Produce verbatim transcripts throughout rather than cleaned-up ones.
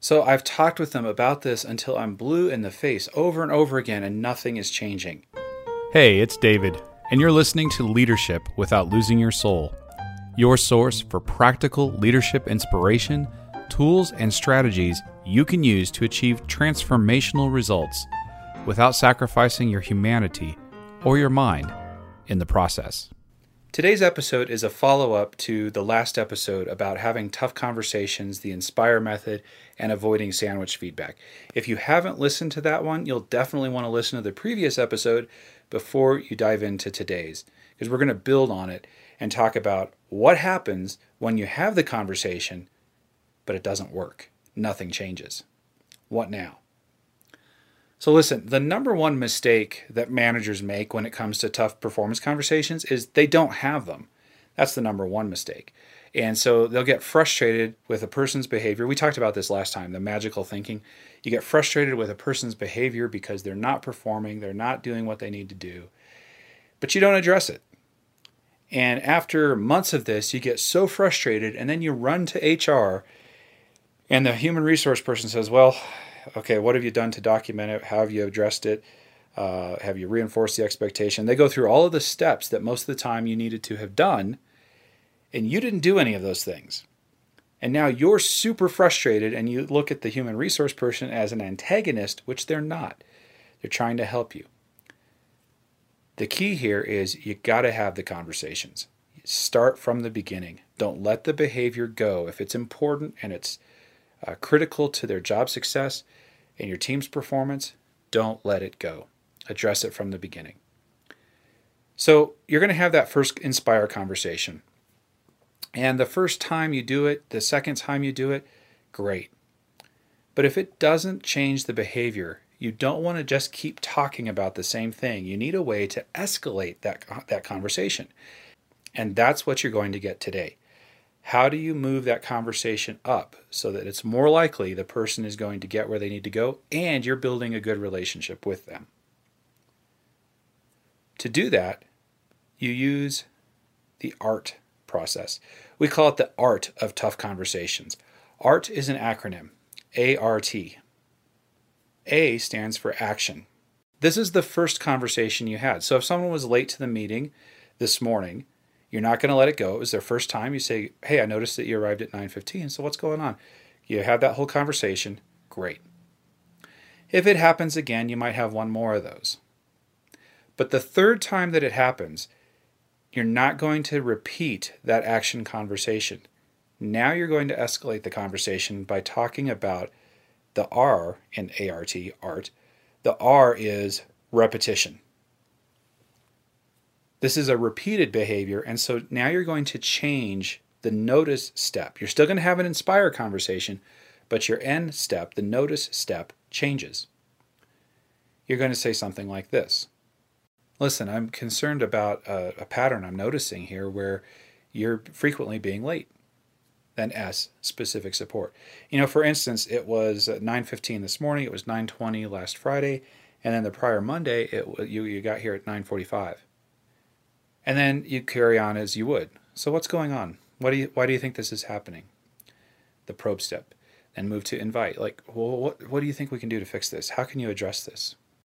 So I've talked with them about this until I'm blue in the face over and over again and nothing is changing. Hey, it's David, and you're listening to Leadership Without Losing Your Soul, your source for practical leadership inspiration, tools, and strategies you can use to achieve transformational results without sacrificing your humanity or your mind in the process. Today's episode is a follow-up to the last episode about having tough conversations, the INSPIRE method, and avoiding sandwich feedback. If you haven't listened to that one, you'll definitely want to listen to the previous episode before you dive into today's, because we're going to build on it and talk about what happens when you have the conversation, but it doesn't work. Nothing changes. What now? So listen, the number one mistake that managers make when it comes to tough performance conversations is they don't have them. That's the number one mistake. And so they'll get frustrated with a person's behavior. We talked about this last time, the magical thinking. You get frustrated with a person's behavior because they're not performing, they're not doing what they need to do, but you don't address it. And after months of this, you get so frustrated, and then you run to H R, and the human resource person says, well, okay, what have you done to document it? How have you addressed it? Uh, have you reinforced the expectation? They go through all of the steps that most of the time you needed to have done, and you didn't do any of those things. And now you're super frustrated, and you look at the human resource person as an antagonist, which they're not. They're trying to help you. The key here is you got to have the conversations. Start from the beginning. Don't let the behavior go. If it's important and it's uh, critical to their job success and your team's performance, don't let it go. Address it from the beginning. So you're going to have that first INSPIRE conversation. And the first time you do it, the second time you do it, great. But if it doesn't change the behavior, you don't want to just keep talking about the same thing. You need a way to escalate that, that conversation. And that's what you're going to get today. How do you move that conversation up so that it's more likely the person is going to get where they need to go and you're building a good relationship with them? To do that, you use the ART process. We call it the art of tough conversations. ART is an acronym, A R T. A stands for action. This is the first conversation you had. So if someone was late to the meeting this morning, you're not going to let it go. It was their first time. You say, hey, I noticed that you arrived at nine fifteen, so what's going on? You have that whole conversation. Great. If it happens again, you might have one more of those. But the third time that it happens, you're not going to repeat that action conversation. Now you're going to escalate the conversation by talking about the R in A R T, ART. The R is repetition. This is a repeated behavior, and so now you're going to change the notice step. You're still going to have an INSPIRE conversation, but your end step, the notice step, changes. You're going to say something like this. Listen, I'm concerned about a, a pattern I'm noticing here where you're frequently being late. Then S, specific support. You know, for instance, it was nine fifteen this morning, it was nine twenty last Friday, and then the prior Monday, it you, you got here at nine forty-five. And then you carry on as you would. So what's going on? What do you, why do you think this is happening? The probe step. Then move to invite. Like, well, what, what do you think we can do to fix this? How can you address this?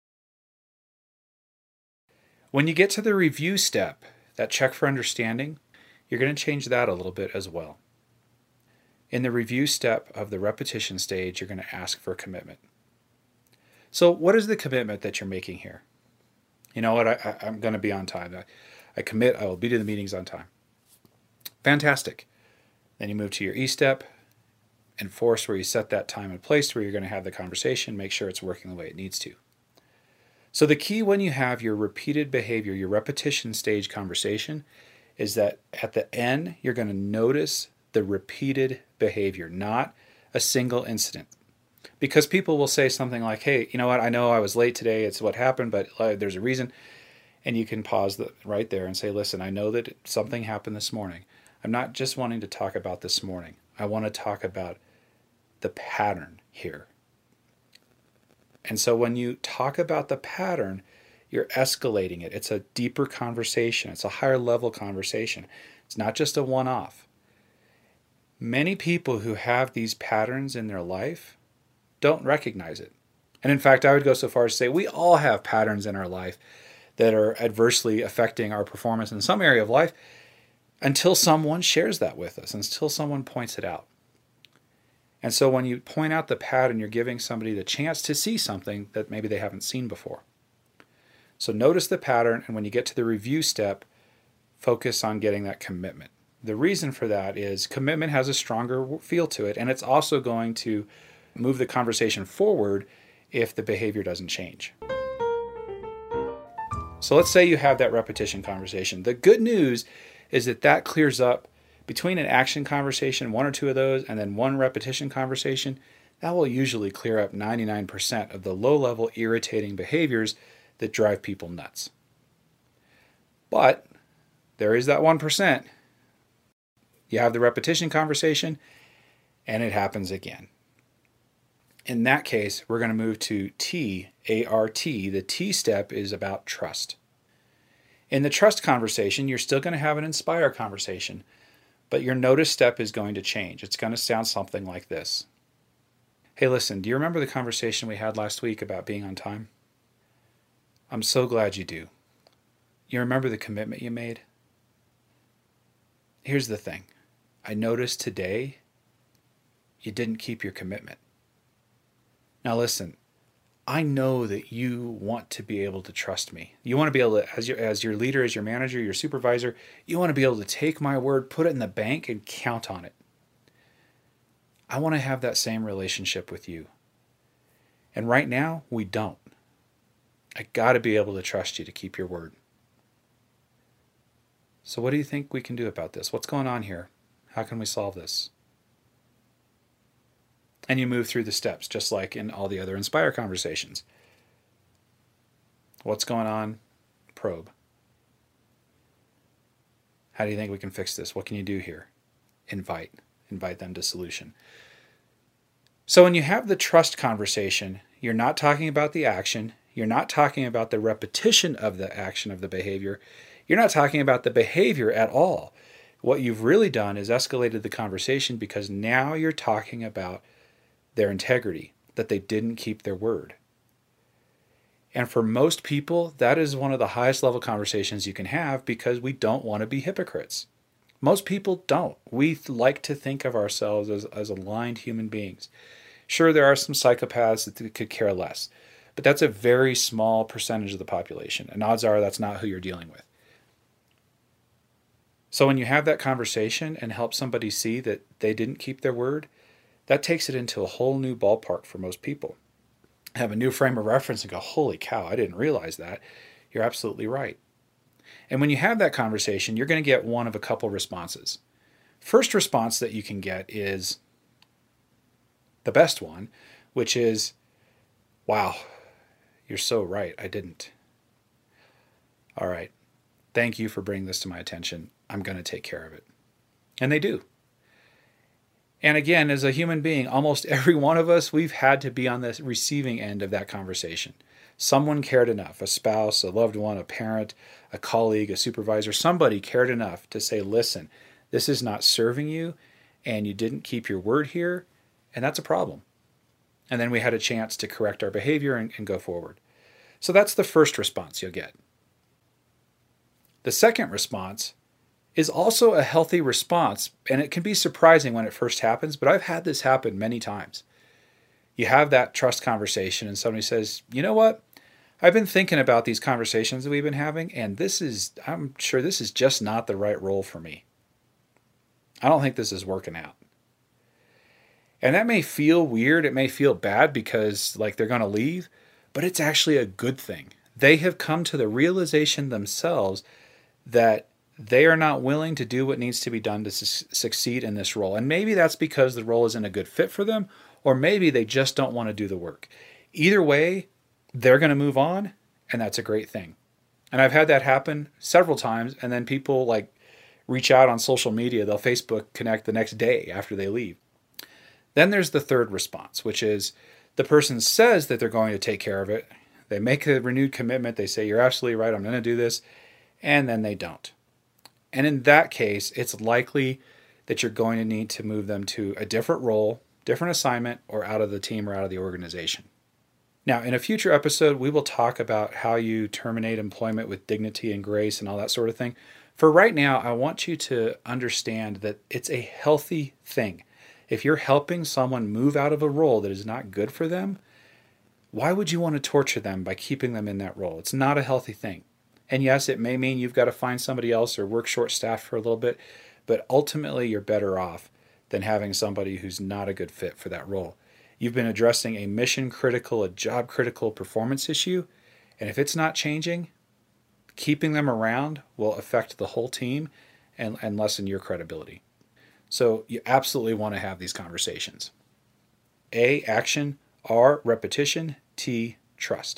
When you get to the review step, that check for understanding, you're going to change that a little bit as well. In the review step of the repetition stage, you're going to ask for a commitment. So what is the commitment that you're making here? You know what? I, I, I'm going to be on time. I, I commit. I will be to the meetings on time. Fantastic. Then you move to your E step, enforce, where you set that time and place where you're going to have the conversation, make sure it's working the way it needs to. So the key when you have your repeated behavior, your repetition stage conversation, is that at the end, you're going to notice the repeated behavior, not a single incident. Because people will say something like, hey, you know what, I know I was late today, it's what happened, but uh, there's a reason. And you can pause the, right there and say, listen, I know that something happened this morning. I'm not just wanting to talk about this morning. I want to talk about the pattern here. And so when you talk about the pattern, you're escalating it. It's a deeper conversation. It's a higher level conversation. It's not just a one-off. Many people who have these patterns in their life don't recognize it. And in fact, I would go so far as to say we all have patterns in our life that are adversely affecting our performance in some area of life until someone shares that with us, until someone points it out. And so when you point out the pattern, you're giving somebody the chance to see something that maybe they haven't seen before. So notice the pattern, and when you get to the review step, focus on getting that commitment. The reason for that is commitment has a stronger feel to it, and it's also going to move the conversation forward if the behavior doesn't change. So let's say you have that repetition conversation. The good news is that that clears up between an action conversation, one or two of those, and then one repetition conversation. That will usually clear up ninety-nine percent of the low-level irritating behaviors that drive people nuts. But there is that one percent. You have the repetition conversation, and it happens again. In that case, we're going to move to T, A R T. The T step is about trust. In the trust conversation, you're still going to have an inspire conversation, but your notice step is going to change. It's going to sound something like this. Hey, listen, do you remember the conversation we had last week about being on time? I'm so glad you do. You remember the commitment you made? Here's the thing. I noticed today you didn't keep your commitment. Now listen, I know that you want to be able to trust me. You want to be able to, as your, as your leader, as your manager, your supervisor, you want to be able to take my word, put it in the bank, and count on it. I want to have that same relationship with you. And right now, we don't. I got to be able to trust you to keep your word. So what do you think we can do about this? What's going on here? How can we solve this? And you move through the steps, just like in all the other Inspire conversations. What's going on? Probe. How do you think we can fix this? What can you do here? Invite. Invite them to solution. So when you have the trust conversation, you're not talking about the action. You're not talking about the repetition of the action of the behavior. You're not talking about the behavior at all. What you've really done is escalated the conversation because now you're talking about their integrity, that they didn't keep their word. And for most people, that is one of the highest level conversations you can have because we don't want to be hypocrites. Most people don't. We like to think of ourselves as, as aligned human beings. Sure, there are some psychopaths that could care less, but that's a very small percentage of the population, and odds are that's not who you're dealing with. So when you have that conversation and help somebody see that they didn't keep their word, that takes it into a whole new ballpark for most people. Have a new frame of reference and go, holy cow, I didn't realize that. You're absolutely right. And when you have that conversation, you're going to get one of a couple responses. First response that you can get is the best one, which is, wow, you're so right, I didn't. All right, thank you for bringing this to my attention. I'm going to take care of it. And they do. And again, as a human being, almost every one of us, we've had to be on the receiving end of that conversation. Someone cared enough, a spouse, a loved one, a parent, a colleague, a supervisor, somebody cared enough to say, listen, this is not serving you, and you didn't keep your word here, and that's a problem. And then we had a chance to correct our behavior and, and go forward. So that's the first response you'll get. The second response is also a healthy response, and it can be surprising when it first happens, but I've had this happen many times. You have that trust conversation and somebody says, you know what? I've been thinking about these conversations that we've been having, and this is, I'm sure this is just not the right role for me. I don't think this is working out. And that may feel weird. It may feel bad because like they're going to leave, but it's actually a good thing. They have come to the realization themselves that they are not willing to do what needs to be done to su- succeed in this role. And maybe that's because the role isn't a good fit for them, or maybe they just don't want to do the work. Either way, they're going to move on, and that's a great thing. And I've had that happen several times, and then people like reach out on social media. They'll Facebook connect the next day after they leave. Then there's the third response, which is the person says that they're going to take care of it. They make a renewed commitment. They say, you're absolutely right, I'm going to do this. And then they don't. And in that case, it's likely that you're going to need to move them to a different role, different assignment, or out of the team or out of the organization. Now, in a future episode, we will talk about how you terminate employment with dignity and grace and all that sort of thing. For right now, I want you to understand that it's a healthy thing. If you're helping someone move out of a role that is not good for them, why would you want to torture them by keeping them in that role? It's not a healthy thing. And yes, it may mean you've got to find somebody else or work short-staffed for a little bit, but ultimately you're better off than having somebody who's not a good fit for that role. You've been addressing a mission-critical, a job-critical performance issue, and if it's not changing, keeping them around will affect the whole team and, and lessen your credibility. So you absolutely want to have these conversations. A, action. R, repetition. T, trust.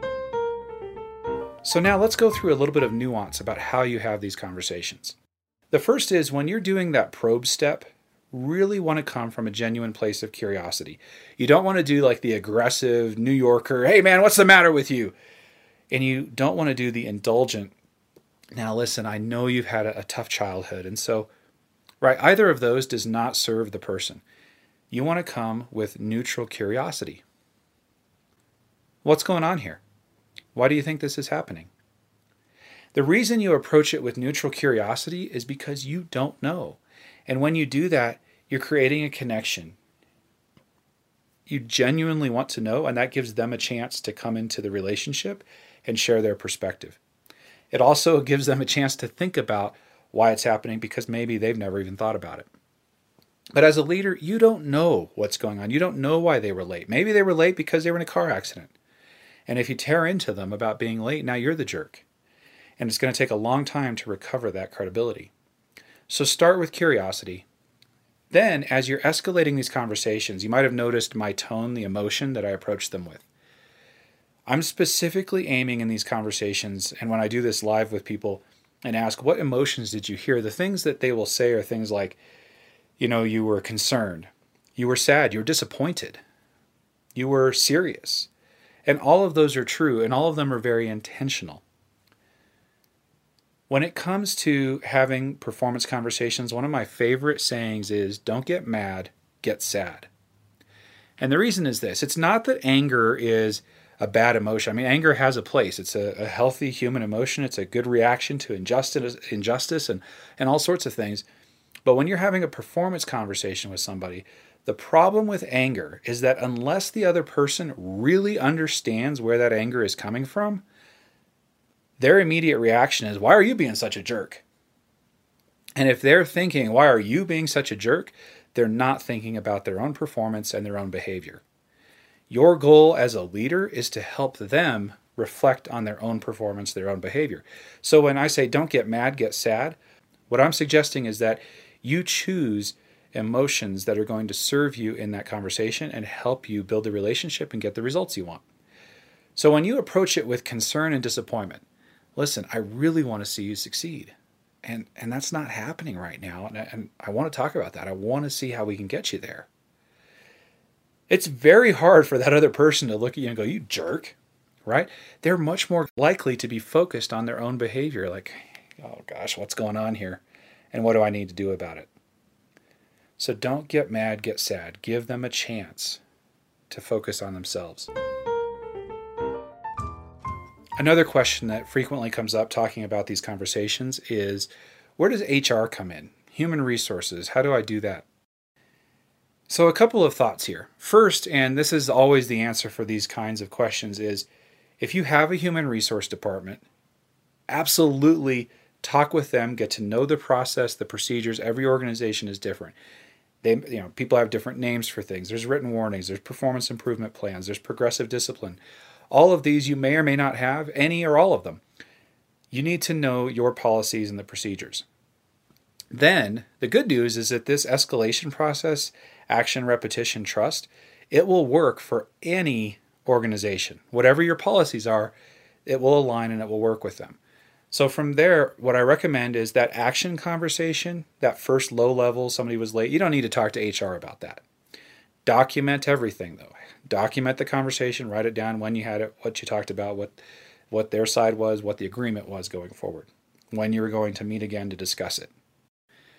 So now let's go through a little bit of nuance about how you have these conversations. The first is when you're doing that probe step, really want to come from a genuine place of curiosity. You don't want to do like the aggressive New Yorker, hey man, what's the matter with you? And you don't want to do the indulgent, now listen, I know you've had a, a tough childhood. And so, right, either of those does not serve the person. You want to come with neutral curiosity. What's going on here? Why do you think this is happening? The reason you approach it with neutral curiosity is because you don't know. And when you do that, you're creating a connection. You genuinely want to know, and that gives them a chance to come into the relationship and share their perspective. It also gives them a chance to think about why it's happening because maybe they've never even thought about it. But as a leader, you don't know what's going on. You don't know why they were late. Maybe they were late because they were in a car accident. And if you tear into them about being late, now you're the jerk. And it's going to take a long time to recover that credibility. So start with curiosity. Then, as you're escalating these conversations, you might have noticed my tone, the emotion that I approach them with. I'm specifically aiming in these conversations, and when I do this live with people and ask, what emotions did you hear? The things that they will say are things like, you know, you were concerned, you were sad, you were disappointed, you were serious. And all of those are true, and all of them are very intentional. When it comes to having performance conversations, one of my favorite sayings is, don't get mad, get sad. And the reason is this. It's not that anger is a bad emotion. I mean, anger has a place. It's a, a healthy human emotion. It's a good reaction to injustice, injustice and, and all sorts of things. But when you're having a performance conversation with somebody, the problem with anger is that unless the other person really understands where that anger is coming from, their immediate reaction is, why are you being such a jerk? And if they're thinking, why are you being such a jerk? They're not thinking about their own performance and their own behavior. Your goal as a leader is to help them reflect on their own performance, their own behavior. So when I say don't get mad, get sad, what I'm suggesting is that you choose emotions that are going to serve you in that conversation and help you build the relationship and get the results you want. So when you approach it with concern and disappointment, listen, I really want to see you succeed. And and that's not happening right now. And I, and I want to talk about that. I want to see how we can get you there. It's very hard for that other person to look at you and go, you jerk, right? They're much more likely to be focused on their own behavior. Like, oh gosh, what's going on here? And what do I need to do about it? So don't get mad, get sad. Give them a chance to focus on themselves. Another question that frequently comes up talking about these conversations is, where does H R come in? Human resources, how do I do that? So a couple of thoughts here. First, and this is always the answer for these kinds of questions, is if you have a human resource department, absolutely talk with them, get to know the process, the procedures. Every organization is different. They, you know, people have different names for things. There's written warnings, there's performance improvement plans, there's progressive discipline. All of these you may or may not have, any or all of them. You need to know your policies and the procedures. Then, the good news is that this escalation process, action, repetition, trust, it will work for any organization. Whatever your policies are, it will align and it will work with them. So from there, what I recommend is that action conversation, that first low level, somebody was late, you don't need to talk to H R about that. Document everything though. Document the conversation, write it down when you had it, what you talked about, what what their side was, what the agreement was going forward, when you were going to meet again to discuss it.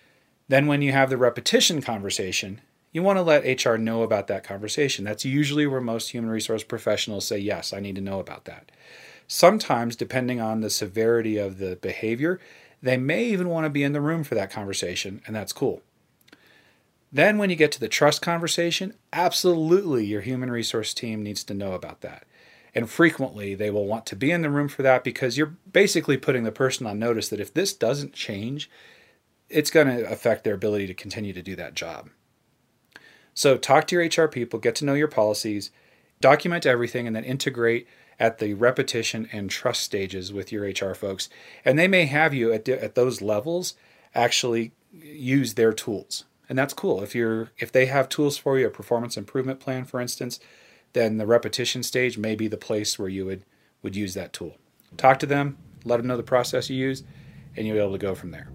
Then when you have the repetition conversation, you want to let H R know about that conversation. That's usually where most human resource professionals say, yes, I need to know about that. Sometimes, depending on the severity of the behavior, they may even want to be in the room for that conversation, and that's cool. Then when you get to the trust conversation, absolutely your human resource team needs to know about that. And frequently they will want to be in the room for that because you're basically putting the person on notice that if this doesn't change, it's going to affect their ability to continue to do that job. So talk to your H R people, get to know your policies, document everything, and then integrate at the repetition and trust stages with your H R folks. And they may have you at, at those levels actually use their tools. And that's cool. If you're if they have tools for you, a performance improvement plan, for instance, then the repetition stage may be the place where you would, would use that tool. Talk to them, let them know the process you use, and you'll be able to go from there.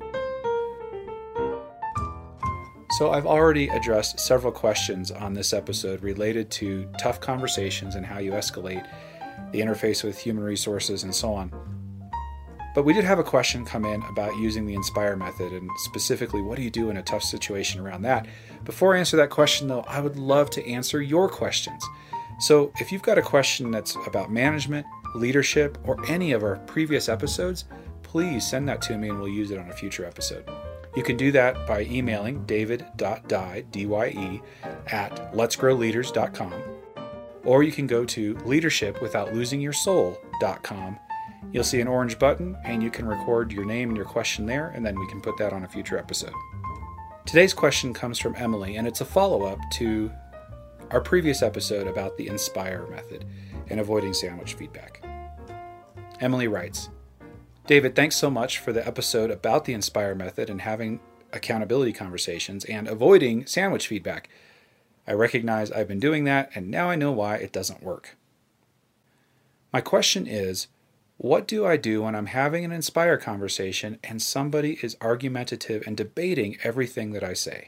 So I've already addressed several questions on this episode related to tough conversations and how you escalate the interface with human resources and so on. But we did have a question come in about using the INSPIRE method, and specifically, what do you do in a tough situation around that? Before I answer that question, though, I would love to answer your questions. So if you've got a question that's about management, leadership, or any of our previous episodes, please send that to me and we'll use it on a future episode. You can do that by emailing david.dye, D Y E, at letsgrowleaders dot com, or you can go to leadership without losing your soul dot com. You'll see an orange button and you can record your name and your question there, and then we can put that on a future episode. Today's question comes from Emily, and it's a follow-up to our previous episode about the INSPIRE method and avoiding sandwich feedback. Emily writes, David, thanks so much for the episode about the INSPIRE method and having accountability conversations and avoiding sandwich feedback. I recognize I've been doing that, and now I know why it doesn't work. My question is, what do I do when I'm having an INSPIRE conversation and somebody is argumentative and debating everything that I say?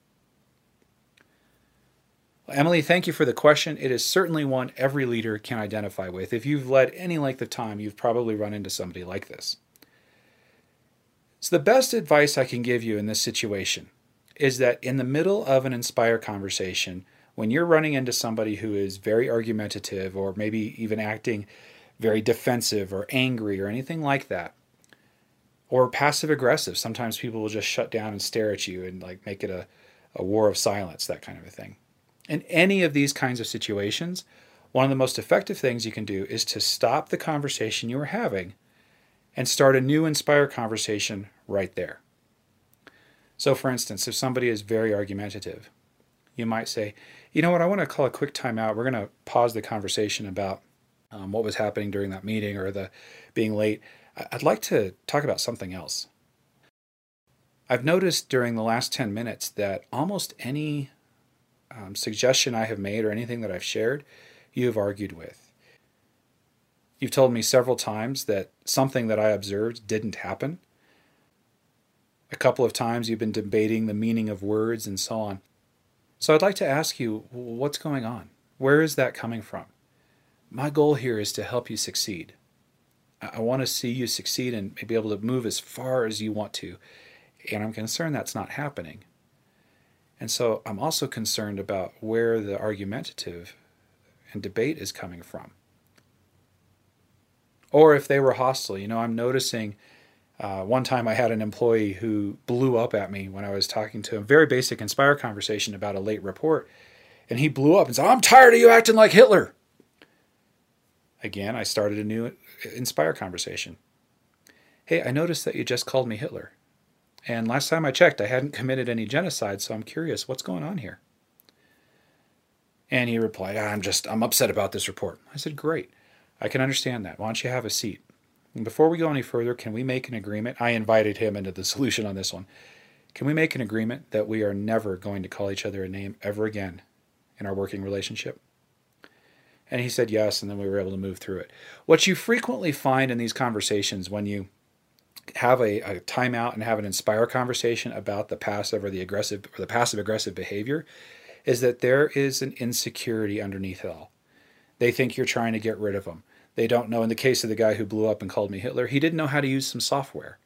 Well, Emily, thank you for the question. It is certainly one every leader can identify with. If you've led any length of time, you've probably run into somebody like this. So the best advice I can give you in this situation is that in the middle of an INSPIRE conversation, when you're running into somebody who is very argumentative or maybe even acting very defensive or angry or anything like that, or passive aggressive. Sometimes people will just shut down and stare at you and like make it a, a war of silence, that kind of a thing. In any of these kinds of situations, one of the most effective things you can do is to stop the conversation you are having and start a new INSPIRE conversation right there. So for instance, if somebody is very argumentative, you might say, you know what, I want to call a quick timeout. We're going to pause the conversation about Um, what was happening during that meeting or the being late. I'd like to talk about something else. I've noticed during the last ten minutes that almost any um, suggestion I have made or anything that I've shared, you have argued with. You've told me several times that something that I observed didn't happen. A couple of times you've been debating the meaning of words and so on. So I'd like to ask you, what's going on? Where is that coming from? My goal here is to help you succeed. I want to see you succeed and be able to move as far as you want to. And I'm concerned that's not happening. And so I'm also concerned about where the argumentative and debate is coming from. Or if they were hostile. You know, I'm noticing uh, one time I had an employee who blew up at me when I was talking to him. Very basic INSPIRE conversation about a late report. And he blew up and said, I'm tired of you acting like Hitler. Again, I started a new INSPIRE conversation. Hey, I noticed that you just called me Hitler. And last time I checked, I hadn't committed any genocide, so I'm curious, what's going on here? And he replied, I'm just, I'm upset about this report. I said, great. I can understand that. Why don't you have a seat? And before we go any further, can we make an agreement? I invited him into the solution on this one. Can we make an agreement that we are never going to call each other a name ever again in our working relationship? And he said yes, and then we were able to move through it. What you frequently find in these conversations when you have a, a timeout and have an INSPIRE conversation about the passive or the aggressive or the passive aggressive behavior is that there is an insecurity underneath it all. They think you're trying to get rid of them. They don't know. In the case of the guy who blew up and called me Hitler, he didn't know how to use some software.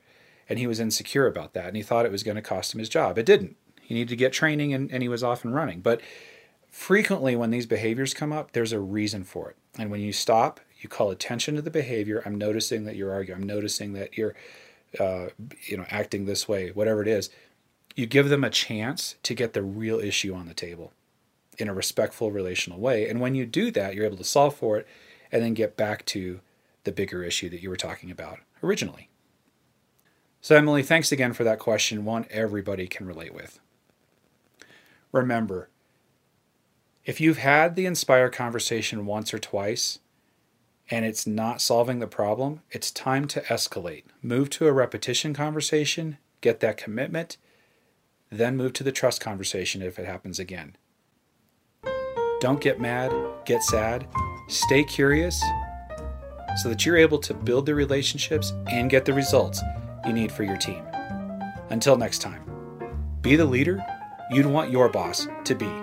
and he was insecure about that, and he thought it was going to cost him his job. It didn't. He needed to get training, and, and he was off and running. But frequently when these behaviors come up, there's a reason for it. And when you stop, you call attention to the behavior. I'm noticing that you're arguing. I'm noticing that you're uh, you know, acting this way, whatever it is. You give them a chance to get the real issue on the table in a respectful, relational way. And when you do that, you're able to solve for it and then get back to the bigger issue that you were talking about originally. So Emily, thanks again for that question, one everybody can relate with. Remember, if you've had the Inspire conversation once or twice and it's not solving the problem, it's time to escalate. Move to a repetition conversation, get that commitment, then move to the trust conversation if it happens again. Don't get mad, get sad, stay curious so that you're able to build the relationships and get the results you need for your team. Until next time, be the leader you'd want your boss to be.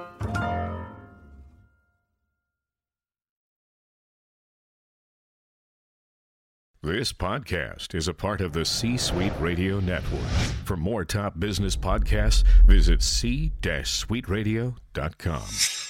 This podcast is a part of the C-Suite Radio Network. For more top business podcasts, visit c suite radio dot com.